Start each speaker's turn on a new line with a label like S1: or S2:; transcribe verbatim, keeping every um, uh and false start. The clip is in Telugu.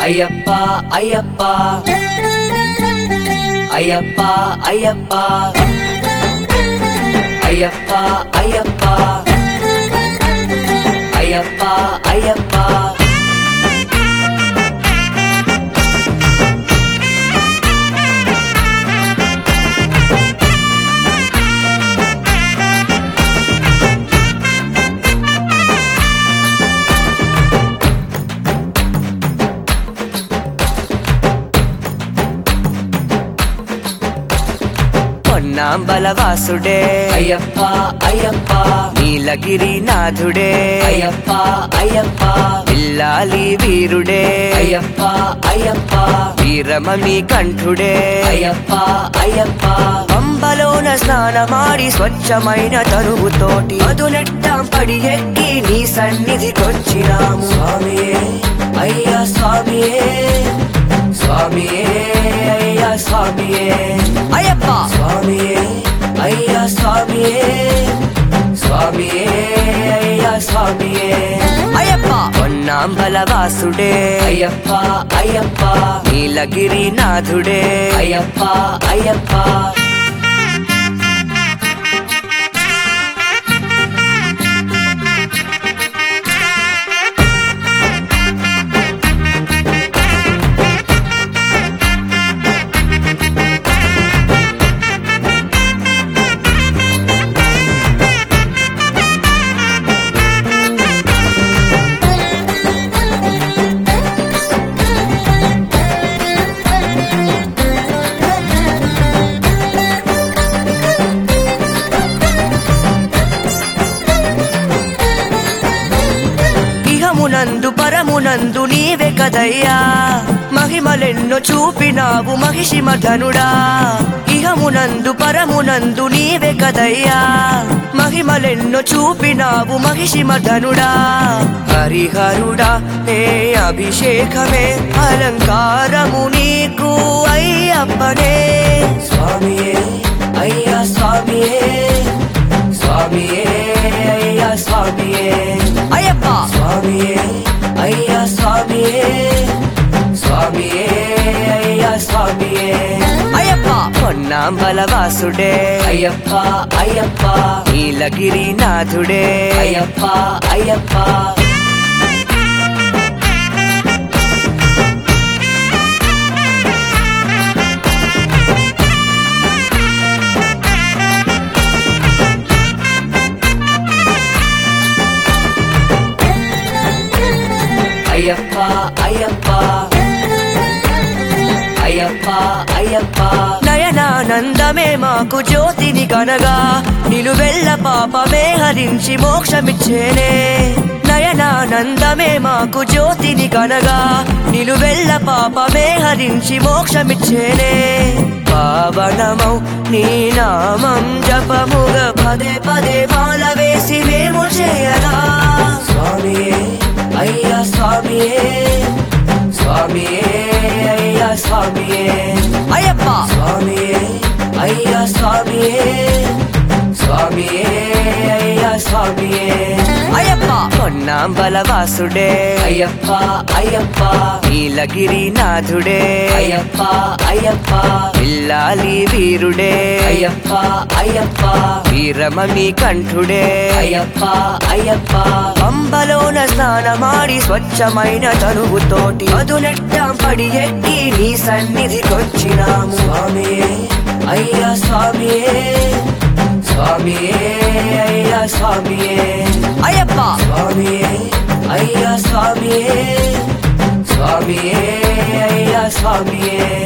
S1: అయ్యప్ప అయ్యప్ప అయ్యప్ప అయ్యప్ప అయ్యప్ప అయ్యప్ప అయ్యప్ప అయ్యప్ప
S2: బలవాసుడే
S1: అయ్యప్ప అయ్యప్ప
S2: నీలగిరి నాథుడే
S1: అయ్యప్ప అయ్యప్ప
S2: పిల్లాలి వీరుడే
S1: అయ్యప్ప అయ్యప్ప
S2: వీరమణి కంఠుడే
S1: అయ్యప్ప అయ్యప్ప
S2: పంబలోన స్నానమాడి స్వచ్ఛమైన తనువుతోటి అదునెట్టాం పడి ఎక్కి నీ సన్నిధికొచ్చినాము
S1: స్వామియే అయ్యా స్వామియే స్వామియే అయ్యా స్వామియే
S2: అయ్యప్ప
S1: స్వామియే అయ్యా స్వామియే స్వామియే అయ్యా స్వామియే
S2: అయ్యప్ప పొన్నాం బలవాసుడే
S1: అయ్యప్ప అయ్యప్ప
S2: నీలగిరి నాథుడే
S1: అయ్యప్ప అయ్యప్ప
S2: ఇహమునందు పరమునందు నీవే కదయ్యా మహిమలెన్నో చూపినావు మహిషిమధనుడా ఇహమునందు పరమునందు నీవే కదయ్యా మహిమలెన్నో చూపినావు మహిషిమధనుడా హరిహరుడా నే అభిషేకమే అలంకారము నీకు అయ్యప్పనే
S1: స్వామియే అయ్యా స్వామియే స్వామియే అయ్యా స్వామియే
S2: అయ్యప్ప
S1: స్వామియే అయ్యా స్వామియే స్వామియే అయ్యా స్వామియే
S2: అయ్యప్ప పొన్నాం బలవాసుడే
S1: అయ్యప్ప అయ్యప్ప
S2: నీలగిరి నాథుడే
S1: అయ్యప్ప అయ్యప్ప అయ్యప్ప అయ్యప్ప అయ్యప్ప అయ్యప్ప
S2: నయనానందమే మాకు జ్యోతిని కనగా నిలువెల్ల పాపమే హరించి మోక్షమిచ్చేనే నయనానందమే మాకు జ్యోతిని కనగా నిలువెల్ల పాపమే హరించి మోక్షమిచ్చేనే పావనమౌ నీ నామం జపముగా పదే పదే మాల వేసి మేము చేయగా
S1: స్వామియే అయ్యా స్వామియే స్వామియే అయ్యా స్వామియే
S2: అయ్యప్ప
S1: స్వామియే అయ్యా స్వామియే స్వామియే అయ్యా స్వామియే
S2: అయ్యప్ప పొన్నాం బలవాసుడే
S1: అయ్యప్ప అయ్యప్ప
S2: నీలగిరి నాథుడే
S1: అయ్యప్ప అయ్యప్ప
S2: పిల్లాలి వీరుడే
S1: అయ్యప్ప అయ్యప్ప
S2: వీరమణి కంఠుడే
S1: అయ్యప్ప అయ్యప్ప
S2: పంబలోన స్నానమాడి స్వచ్ఛమైన తనువుతోటి అదునెట్టాం పడి ఎక్కి నీ సన్నిధికొచ్చినాము
S1: స్వామియే అయ్యా స్వామియే స్వామియే అయ్యా స్వామియే
S2: అయ్యప్ప
S1: స్వామియే అయ్యా స్వామియే స్వామియే అయ్యా స్వామియే